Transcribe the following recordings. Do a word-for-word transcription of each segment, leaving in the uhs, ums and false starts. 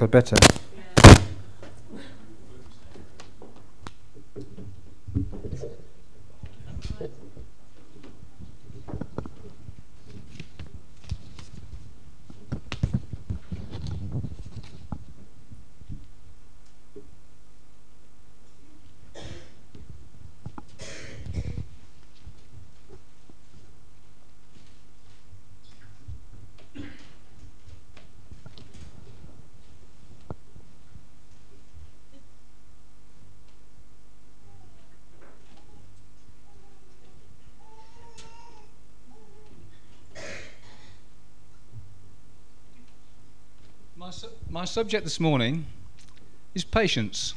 I'd better. My, su- my subject this morning is patience.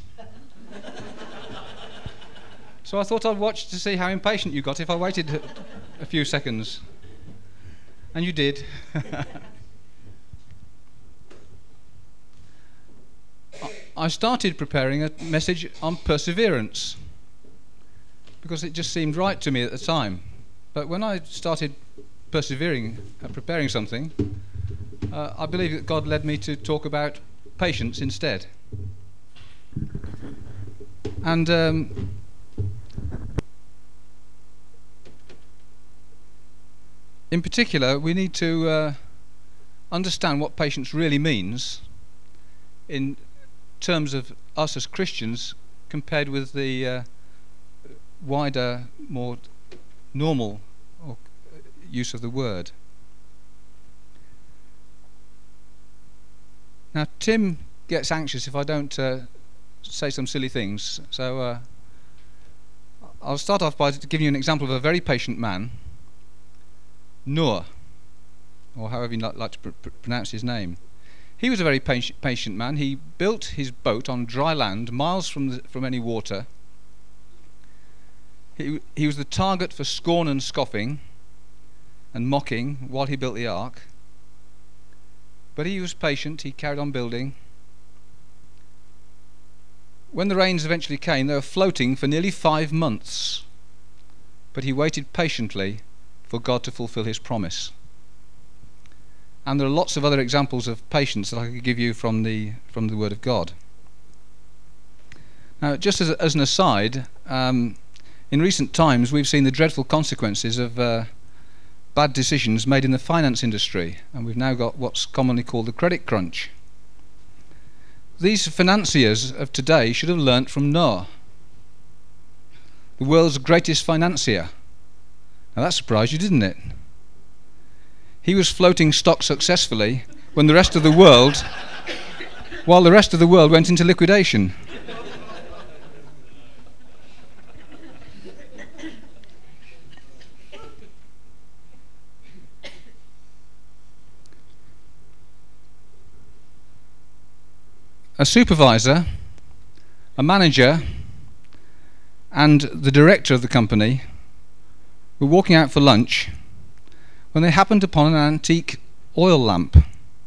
So I thought I'd watch to see how impatient you got if I waited a, a few seconds. And you did. I started preparing a message on perseverance because it just seemed right to me at the time. But when I started persevering and preparing something, uh, I believe that God led me to talk about patience instead. And um, in particular, we need to uh, understand what patience really means in terms of us as Christians compared with the uh, wider, more normal or use of the word. Now, Tim gets anxious if I don't uh, say some silly things, so uh, I'll start off by giving you an example of a very patient man, Noah, or however you like to pr- pr- pronounce his name. He was a very patient, patient man. He built his boat on dry land, miles from the, from any water. He, he was the target for scorn and scoffing and mocking while he built the ark. But he was patient. He carried on building. When the rains eventually came, they were floating for nearly five months. But he waited patiently for God to fulfill his promise. And there are lots of other examples of patience that I could give you from the from the Word of God. Now, just as, as an aside, um, in recent times we've seen the dreadful consequences of uh, bad decisions made in the finance industry, and we've now got what's commonly called the credit crunch. These financiers of today should have learnt from Noah, the world's greatest financier. Now that surprised you, didn't it? He was floating stock successfully when the rest of the world, while the rest of the world went into liquidation. A supervisor, a manager, and the director of the company were walking out for lunch when they happened upon an antique oil lamp.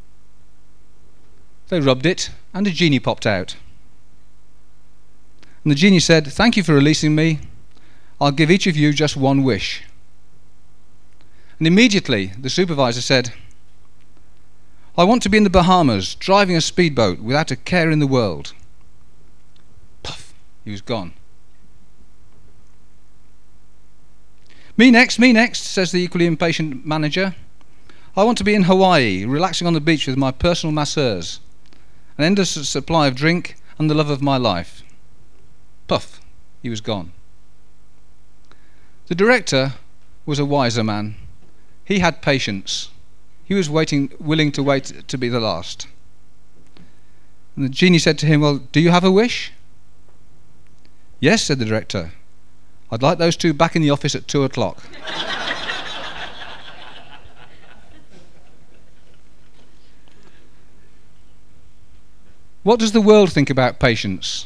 They rubbed it, and a genie popped out. And the genie said, "Thank you for releasing me. I'll give each of you just one wish." And immediately the supervisor said, "I want to be in the Bahamas, driving a speedboat without a care in the world." Puff, he was gone. "Me next, me next," says the equally impatient manager. "I want to be in Hawaii, relaxing on the beach with my personal masseurs, an endless supply of drink and the love of my life." Puff, he was gone. The director was a wiser man. He had patience. He was waiting, willing to wait to be the last. And the genie said to him, "Well, do you have a wish?" "Yes," said the director. "I'd like those two back in the office at two o'clock." What does the world think about patience?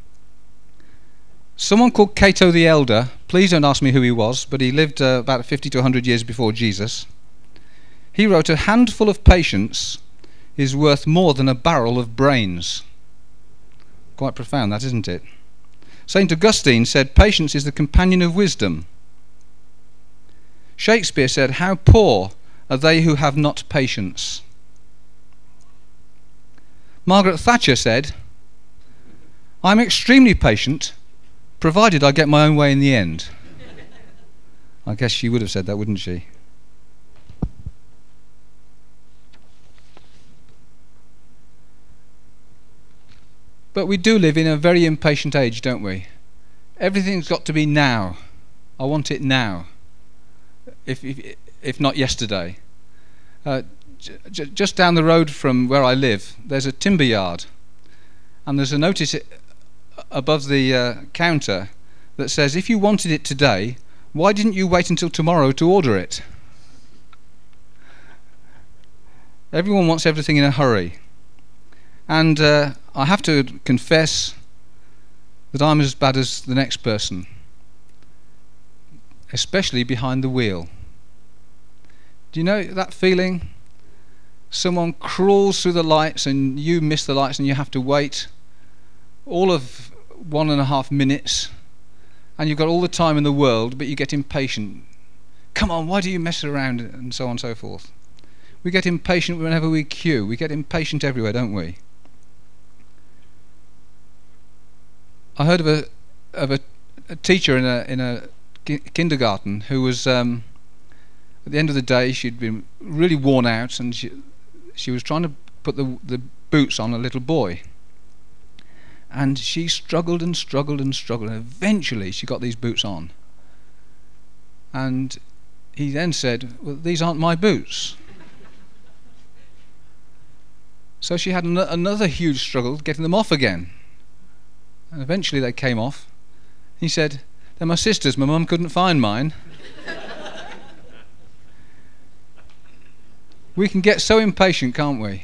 Someone called Cato the Elder, please don't ask me who he was, but he lived uh, about fifty to one hundred years before Jesus. He wrote, "A handful of patience is worth more than a barrel of brains." Quite profound, that, isn't it? Saint Augustine said, "Patience is the companion of wisdom." Shakespeare said, "How poor are they who have not patience." Margaret Thatcher said, "I'm extremely patient, provided I get my own way in the end." I guess she would have said that, wouldn't she? But we do live in a very impatient age, don't we? Everything's got to be now. I want it now, if if, if not yesterday. Uh, j- j- just down the road from where I live, there's a timber yard, and there's a notice above the uh, counter that says, if you wanted it today, why didn't you wait until tomorrow to order it? Everyone wants everything in a hurry. And uh, I have to confess that I'm as bad as the next person, especially behind the wheel. Do you know that feeling? Someone crawls through the lights and you miss the lights and you have to wait all of one and a half minutes, and you've got all the time in the world, but you get impatient. Come on, why do you mess around? And so on and so forth. We get impatient whenever we queue. We get impatient everywhere, don't we? I heard of a of a, a teacher in a in a ki- kindergarten who was um, at the end of the day, she'd been really worn out, and she she was trying to put the the boots on a little boy, and she struggled and struggled and struggled, and eventually she got these boots on. And he then said, "Well, these aren't my boots." So she had an- another huge struggle getting them off again. And eventually they came off. He said, "They're my sister's. My mum couldn't find mine." We can get so impatient, can't we?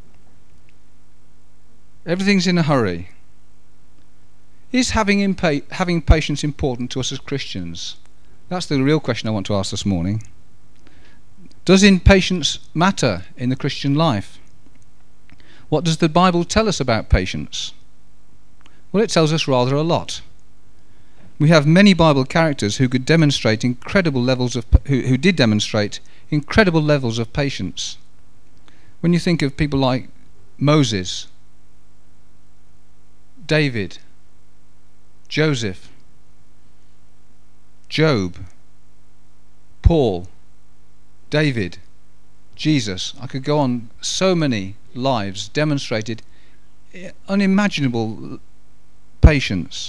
Everything's in a hurry. Is having impa- having patience important to us as Christians? That's the real question I want to ask this morning. Does impatience matter in the Christian life? What does the Bible tell us about patience? Well, it tells us rather a lot. We have many Bible characters who could demonstrate incredible levels of who, who did demonstrate incredible levels of patience. When you think of people like Moses, David, Joseph, Job, Paul, David, Jesus, I could go on. So many lives demonstrated unimaginable patience.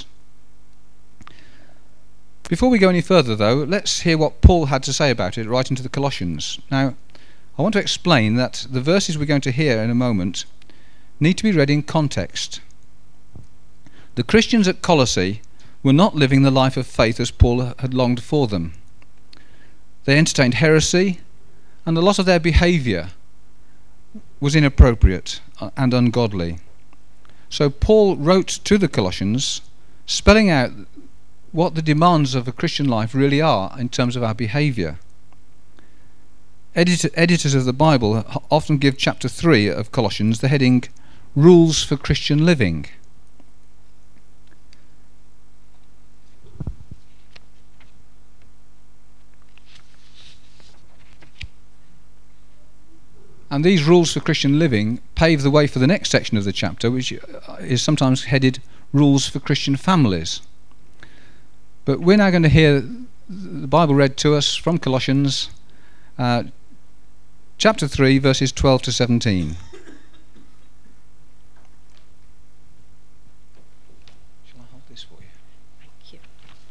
Before we go any further, though, let's hear what Paul had to say about it right into the Colossians. Now, I want to explain that the verses we're going to hear in a moment need to be read in context. The Christians at Colossae were not living the life of faith as Paul had longed for them. They entertained heresy, and a lot of their behaviour was inappropriate and ungodly. So Paul wrote to the Colossians, spelling out what the demands of a Christian life really are in terms of our behaviour. Edit- editors of the Bible often give chapter three of Colossians the heading, Rules for Christian Living. And these rules for Christian living pave the way for the next section of the chapter, which is sometimes headed Rules for Christian Families. But we're now going to hear the Bible read to us from Colossians, uh, chapter three, verses twelve to seventeen. Shall I hold this for you? Thank you.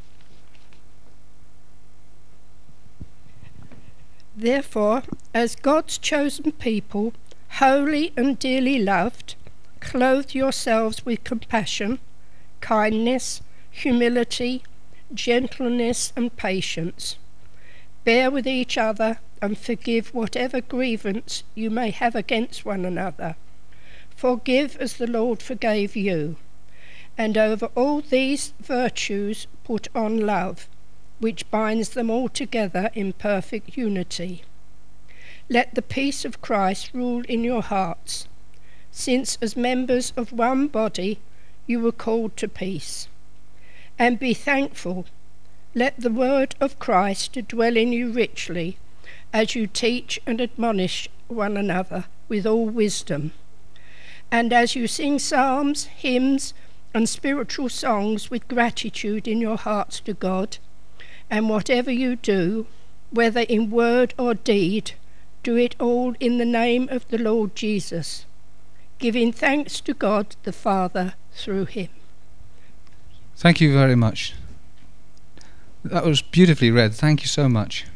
Therefore, as God's chosen people, holy and dearly loved, clothe yourselves with compassion, kindness, humility, gentleness and patience. Bear with each other and forgive whatever grievance you may have against one another. Forgive as the Lord forgave you. And over all these virtues put on love, which binds them all together in perfect unity. Let the peace of Christ rule in your hearts, since as members of one body you were called to peace. And be thankful. Let the word of Christ dwell in you richly, as you teach and admonish one another with all wisdom, And as you sing psalms, hymns, and spiritual songs with gratitude in your hearts to God, and whatever you do, whether in word or deed, do it all in the name of the Lord Jesus, giving thanks to God the Father through him. Thank you very much. That was beautifully read. Thank you so much.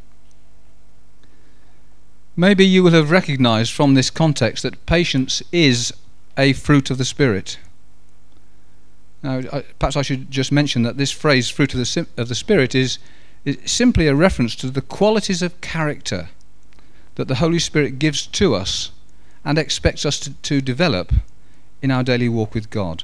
Maybe you will have recognized from this context that patience is a fruit of the Spirit. Now, I, perhaps I should just mention that this phrase, fruit of the, of the Spirit, is, is simply a reference to the qualities of character that the Holy Spirit gives to us and expects us to, to develop in our daily walk with God.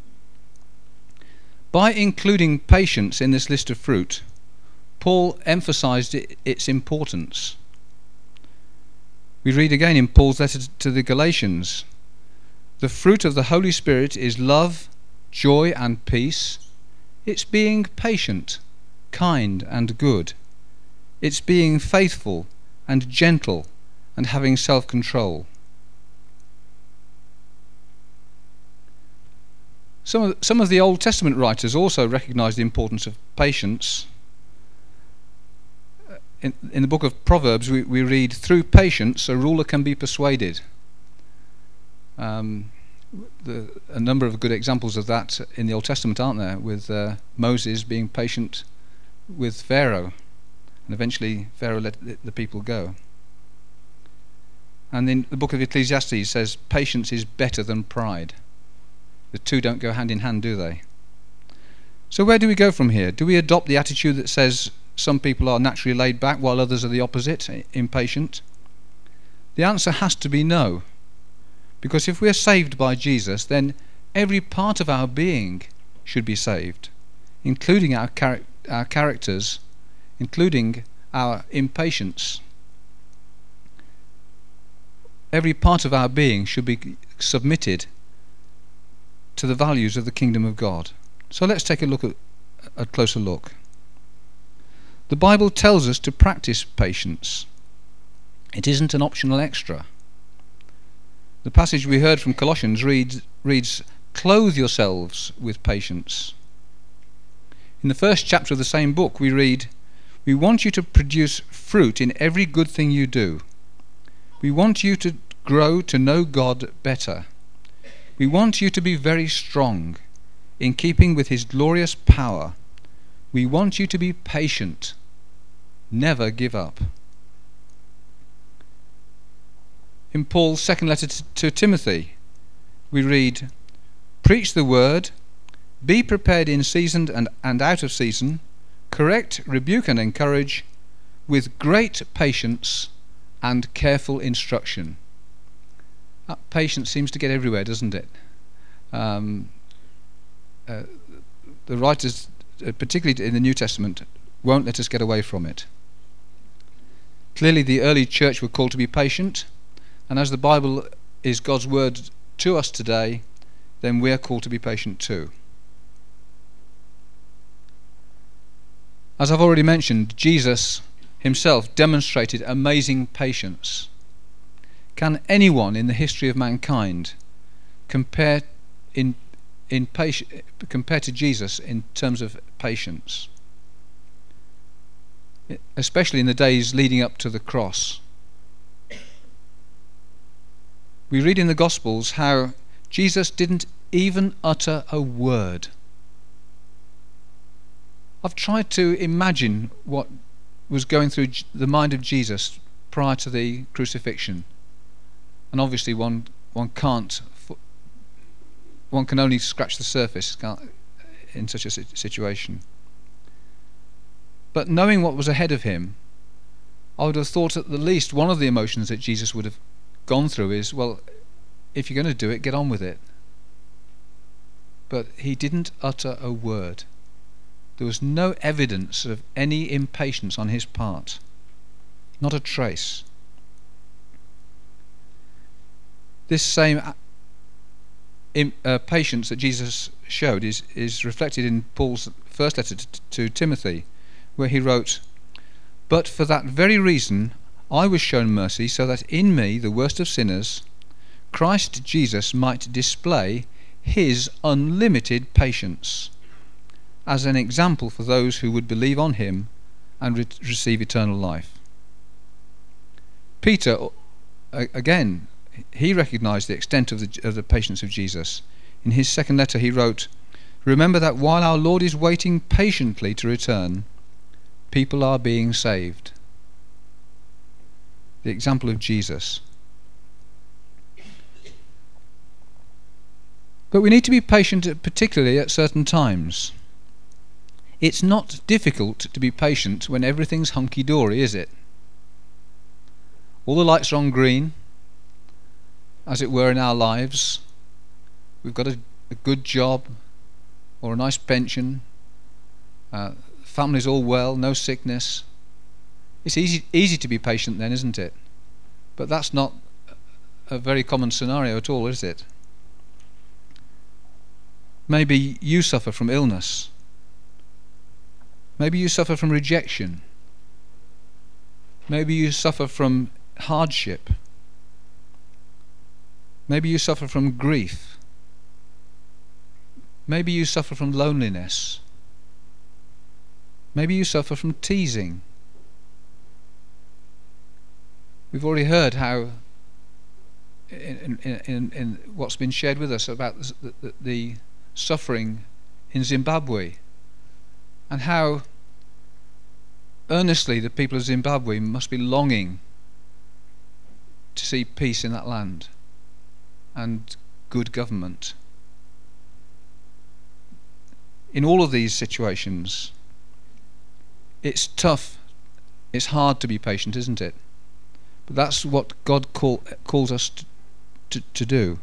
By including patience in this list of fruit, Paul emphasized it, its importance. We read again in Paul's letter to the Galatians, the fruit of the Holy Spirit is love, joy and peace. It's being patient, kind and good. It's being faithful and gentle and having self-control. Some of, some of the Old Testament writers also recognized the importance of patience. In, in the book of Proverbs, we, we read, through patience a ruler can be persuaded. Um, the, a number of good examples of that in the Old Testament, aren't there? With uh, Moses being patient with Pharaoh, and eventually Pharaoh let the, the people go. And in the book of Ecclesiastes says, patience is better than pride. The two don't go hand in hand, do they? So where do we go from here? Do we adopt the attitude that says some people are naturally laid back while others are the opposite, impatient? The answer has to be no. Because if we're saved by Jesus, then every part of our being should be saved, including our, char- our characters, including our impatience. Every part of our being should be submitted to the values of the kingdom of God. So let's take a look at a closer look. The Bible tells us to practice patience. It isn't an optional extra. The passage we heard from Colossians reads, reads, clothe yourselves with patience. In the first chapter of the same book we read, we want you to produce fruit in every good thing you do. We want you to grow to know God better. We want you to be very strong in keeping with his glorious power. We want you to be patient. Never give up. In Paul's second letter to Timothy, we read, preach the word, be prepared in season and, and out of season, correct, rebuke and encourage, with great patience and careful instruction. That patience seems to get everywhere, doesn't it? Um, uh, the writers, uh, particularly in the New Testament, won't let us get away from it. Clearly the early church were called to be patient, and as the Bible is God's word to us today, then we are called to be patient too. As I've already mentioned, Jesus himself demonstrated amazing patience. Can anyone in the history of mankind compare in in patience compare to Jesus in terms of patience? Especially in the days leading up to the cross. We read in the Gospels how Jesus didn't even utter a word. I've tried to imagine what was going through the mind of Jesus prior to the crucifixion, and obviously one one can't one can only scratch the surface in such a situation. But knowing what was ahead of him, I would have thought at the least one of the emotions that Jesus would have gone through is, well, if you're going to do it, get on with it. But he didn't utter a word. There was no evidence of any impatience on his part. Not a trace. This same uh, patience that Jesus showed is, is reflected in Paul's first letter to, to Timothy, where he wrote, but for that very reason I was shown mercy, so that in me, the worst of sinners, Christ Jesus might display his unlimited patience as an example for those who would believe on him and re- receive eternal life. Peter, again, he recognized the extent of the, of the patience of Jesus. In his second letter he wrote, "Remember that while our Lord is waiting patiently to return, people are being saved." The example of Jesus. But we need to be patient, particularly at certain times. It's not difficult to be patient when everything's hunky-dory, is it? All the lights are on green, as it were, in our lives. We've got a, a good job or a nice pension. Uh, family's all well, no sickness. It's easy easy to be patient then, isn't it? But that's not a very common scenario at all, is it? Maybe you suffer from illness. Maybe you suffer from rejection. Maybe you suffer from hardship. Maybe you suffer from grief. Maybe you suffer from loneliness. Maybe you suffer from teasing. We've already heard how, in, in, in, in what's been shared with us about the, the, the suffering in Zimbabwe, and how earnestly the people of Zimbabwe must be longing to see peace in that land and good government. In all of these situations, it's tough, it's hard to be patient, isn't it? But that's what God call, calls us to, to, to do.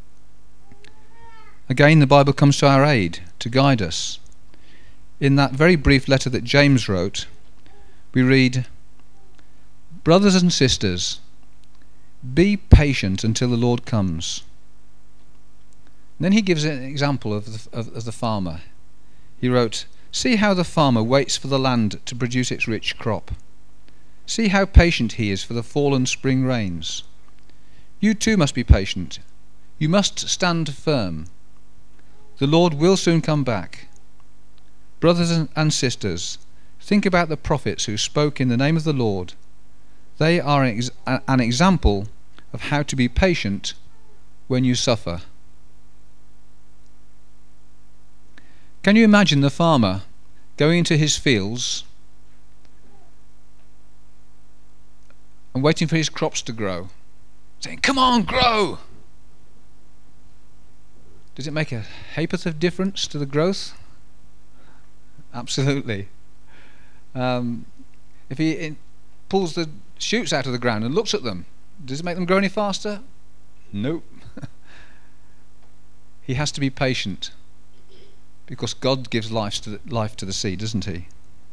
Again, the Bible comes to our aid to guide us. In that very brief letter that James wrote, we read, "Brothers and sisters, be patient until the Lord comes." And then he gives an example of the, of, of the farmer. He wrote, "See how the farmer waits for the land to produce its rich crop. See how patient he is for the fall and spring rains. You too must be patient. You must stand firm. The Lord will soon come back. Brothers and sisters, think about the prophets who spoke in the name of the Lord. They are an example of how to be patient when you suffer." Can you imagine the farmer going into his fields and waiting for his crops to grow, saying, "Come on, grow"? Does it make a ha'porth of difference to the growth? Absolutely. Um, if he in, pulls the shoots out of the ground and looks at them, does it make them grow any faster? Nope. He has to be patient, because God gives life to the, life to the seed, doesn't he?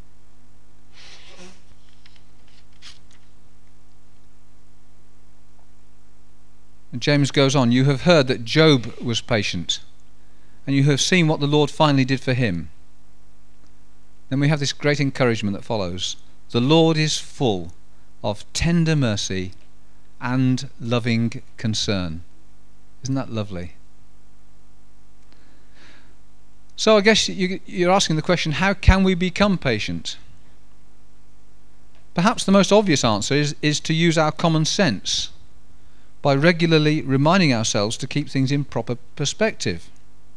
And James goes on, "You have heard that Job was patient, and you have seen what the Lord finally did for him." Then we have this great encouragement that follows. "The Lord is full of tender mercy and loving concern." Isn't that lovely? So I guess you, you're asking the question, how can we become patient? Perhaps the most obvious answer is, is to use our common sense by regularly reminding ourselves to keep things in proper perspective.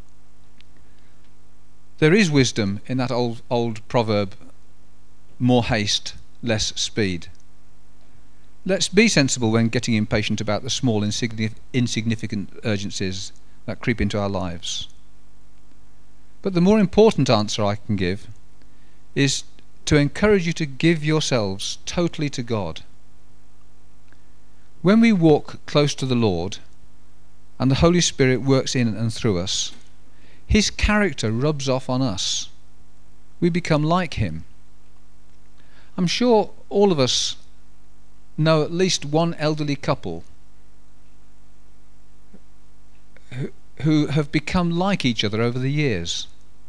There is wisdom in that old old proverb, "More haste, less speed." Let's be sensible when getting impatient about the small, insignific- insignificant urgencies that creep into our lives. But the more important answer I can give is to encourage you to give yourselves totally to God. When we walk close to the Lord and the Holy Spirit works in and through us, his character rubs off on us. We become like him. I'm sure all of us know at least one elderly couple who, who have become like each other over the years.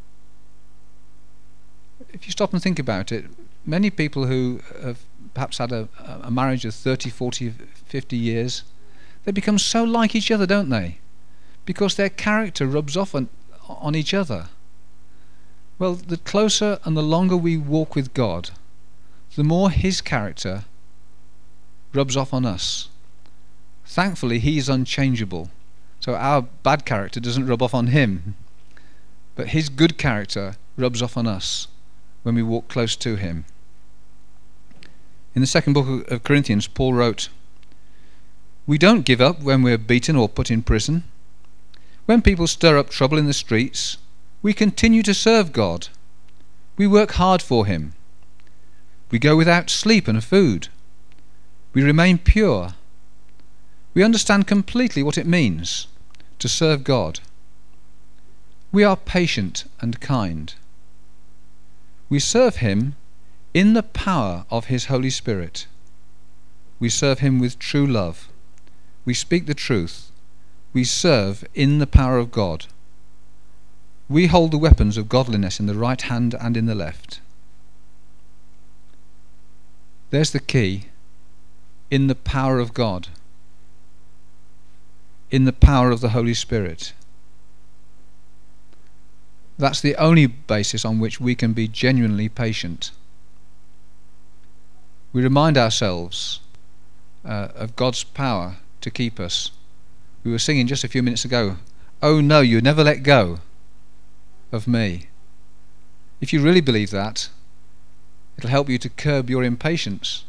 If you stop and think about it, many people who have perhaps had a, a marriage of thirty, forty, fifty years, they become so like each other, don't they? Because their character rubs off on, on each other. Well, the closer and the longer we walk with God, the more his character rubs off on us. Thankfully, he is unchangeable, so our bad character doesn't rub off on him, but his good character rubs off on us when we walk close to him. In the second book of Corinthians, Paul wrote, "We don't give up when we're beaten or put in prison. When people stir up trouble in the streets, we continue to serve God. We work hard for him. We go without sleep and food. We remain pure. We understand completely what it means to serve God. We are patient and kind. We serve him in the power of his Holy Spirit. We serve him with true love. We speak the truth. We serve in the power of God. We hold the weapons of godliness in the right hand and in the left." There's the key. In the power of God. In the power of the Holy Spirit. That's the only basis on which we can be genuinely patient. We remind ourselves uh, of God's power to keep us. We were singing just a few minutes ago, "Oh no, you never let go of me." If you really believe that, it'll help you to curb your impatience.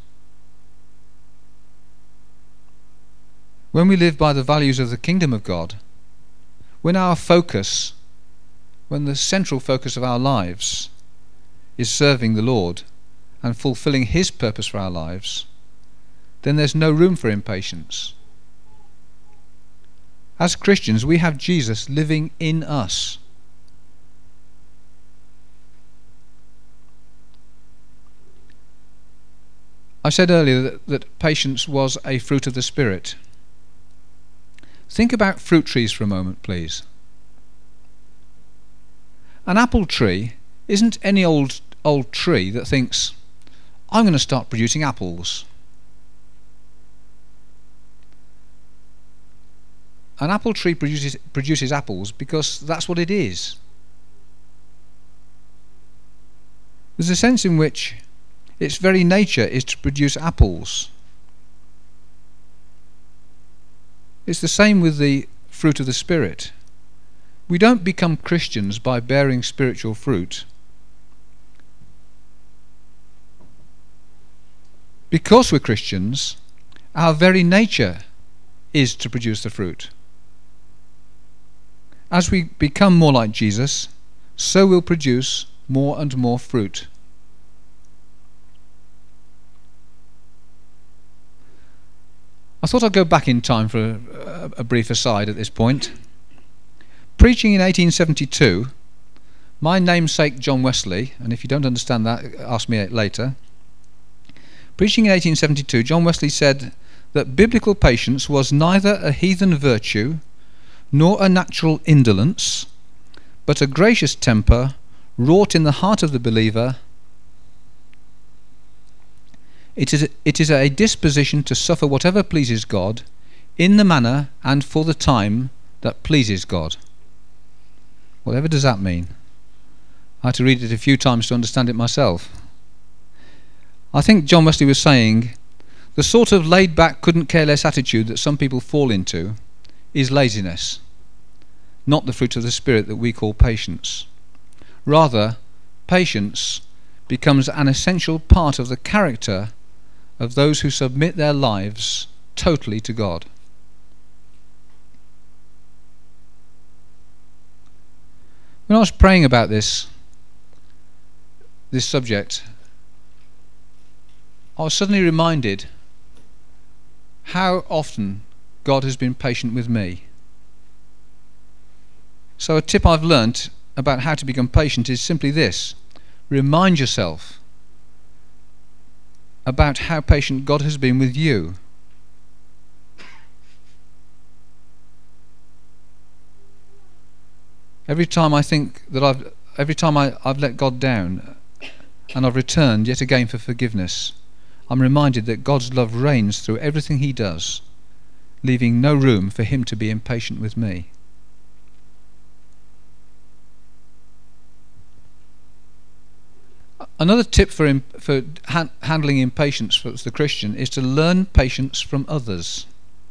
When we live by the values of the kingdom of God, when our focus, when the central focus of our lives is serving the Lord and fulfilling his purpose for our lives, then there's no room for impatience. As Christians, we have Jesus living in us. I said earlier that, that patience was a fruit of the Spirit. Think about fruit trees for a moment, please. An apple tree isn't any old old tree that thinks, "I'm going to start producing apples." An apple tree produces, produces apples because that's what it is. There's a sense in which its very nature is to produce apples. It's the same with the fruit of the Spirit. We don't become Christians by bearing spiritual fruit. Because we're Christians, our very nature is to produce the fruit. As we become more like Jesus, so we'll produce more and more fruit. I thought I'd go back in time for a, a brief aside at this point. Preaching in eighteen seventy-two, my namesake John Wesley, and if you don't understand that, ask me later. Preaching in eighteen seventy-two, John Wesley said that biblical patience was neither a heathen virtue nor a natural indolence, but a gracious temper wrought in the heart of the believer. It is, it is a disposition to suffer whatever pleases God, in the manner and for the time that pleases God. Whatever does that mean? I had to read it a few times to understand it myself. I think John Wesley was saying, the sort of laid-back, couldn't-care-less attitude that some people fall into is laziness, not the fruit of the Spirit that we call patience. Rather, patience becomes an essential part of the character of those who submit their lives totally to God. When I was praying about this, this subject, I was suddenly reminded how often God has been patient with me. So a tip I've learnt about how to become patient is simply this: remind yourself about how patient God has been with you. Every time I think that I've, every time I, I've let God down and I've returned yet again for forgiveness, I'm reminded that God's love reigns through everything he does, leaving no room for him to be impatient with me. Another tip for im- for ha- handling impatience for the Christian is to learn patience from others.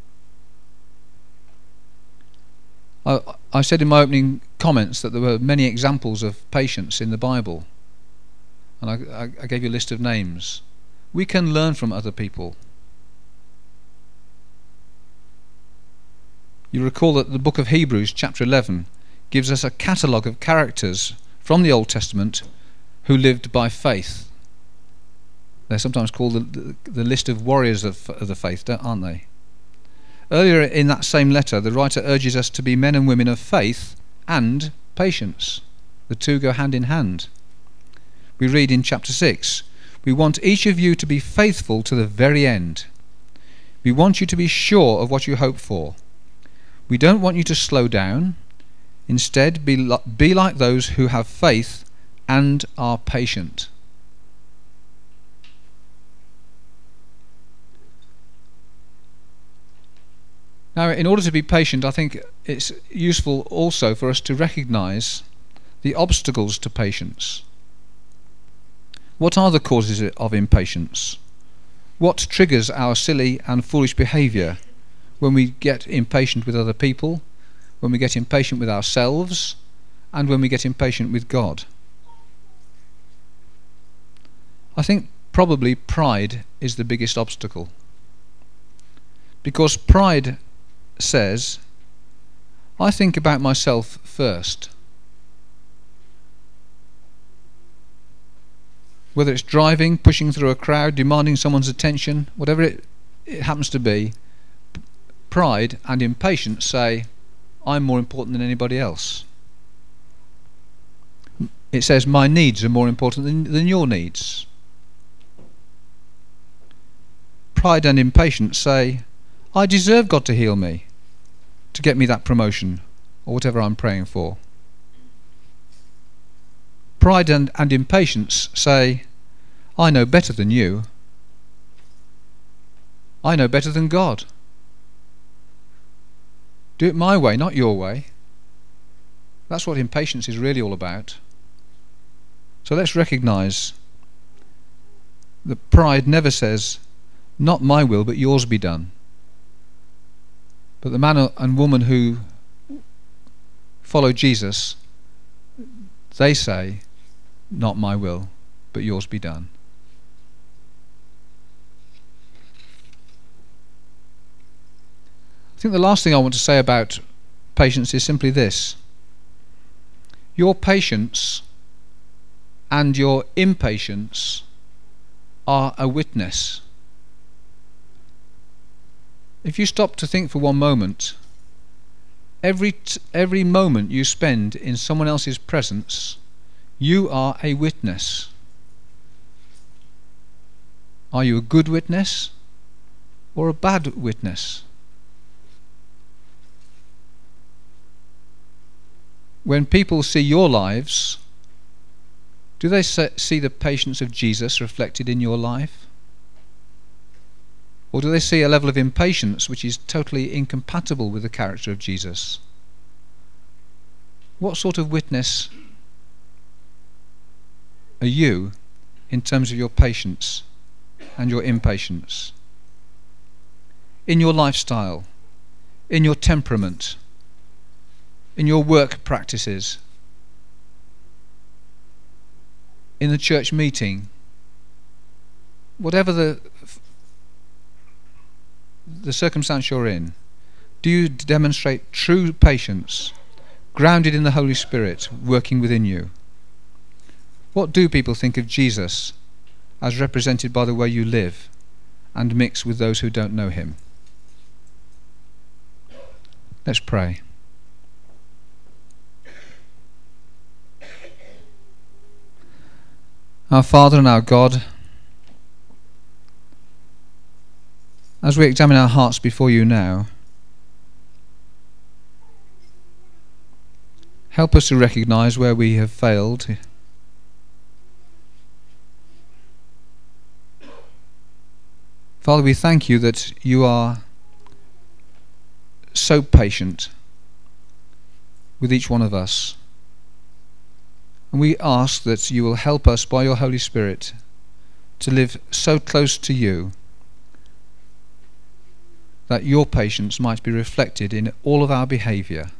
I, I said in my opening comments that there were many examples of patience in the Bible, and I, I, I gave you a list of names. We can learn from other people. You recall that the book of Hebrews, chapter eleven, gives us a catalogue of characters from the Old Testament who lived by faith. They're sometimes called the, the, the list of warriors of, of the faith, aren't they? Earlier in that same letter, the writer urges us to be men and women of faith and patience. The two go hand in hand. We read in chapter six, "We want each of you to be faithful to the very end. We want you to be sure of what you hope for. We don't want you to slow down. Instead, be, li- be like those who have faith and are patient." Now, in order to be patient, I think it's useful also for us to recognise the obstacles to patience. What are the causes of impatience? What triggers our silly and foolish behaviour when we get impatient with other people, when we get impatient with ourselves, and when we get impatient with God? I think probably pride is the biggest obstacle. Because pride says, I think about myself first. Whether it's driving, pushing through a crowd, demanding someone's attention, whatever it, it happens to be, pride and impatience say, I'm more important than anybody else. It says, my needs are more important than, than your needs. Pride and impatience say, I deserve God to heal me, to get me that promotion, or whatever I'm praying for. Pride and, and impatience say, I know better than you. I know better than God. Do it my way, not your way. That's what impatience is really all about. So let's recognise that pride never says, not my will, but yours be done. But the man and woman who follow Jesus, they say, not my will, but yours be done. I think the last thing I want to say about patience is simply this. Your patience and your impatience are a witness. If you stop to think for one moment, every t- every moment you spend in someone else's presence, you are a witness. Are you a good witness or a bad witness? When people see your lives, do they see the patience of Jesus reflected in your life? Or do they see a level of impatience which is totally incompatible with the character of Jesus? What sort of witness are you in terms of your patience and your impatience? In your lifestyle, in your temperament, in your work practices, in the church meeting, whatever the the circumstance you're in, do you demonstrate true patience, grounded in the Holy Spirit working within you? What do people think of Jesus as represented by the way you live and mix with those who don't know him? Let's pray. Our Father and our God, as we examine our hearts before you now, help us to recognise where we have failed. Father, we thank you that you are so patient with each one of us. And we ask that you will help us by your Holy Spirit to live so close to you that your patience might be reflected in all of our behaviour.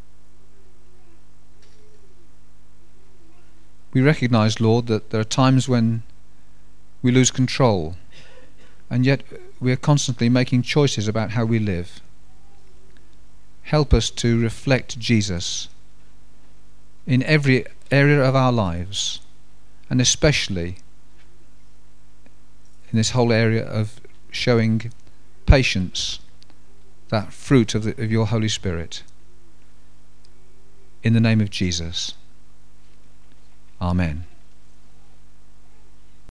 We recognise, Lord, that there are times when we lose control, and yet we are constantly making choices about how we live. Help us to reflect Jesus in every area of our lives, and especially in this whole area of showing patience, that fruit of, the, of your Holy Spirit. In the name of Jesus. Amen.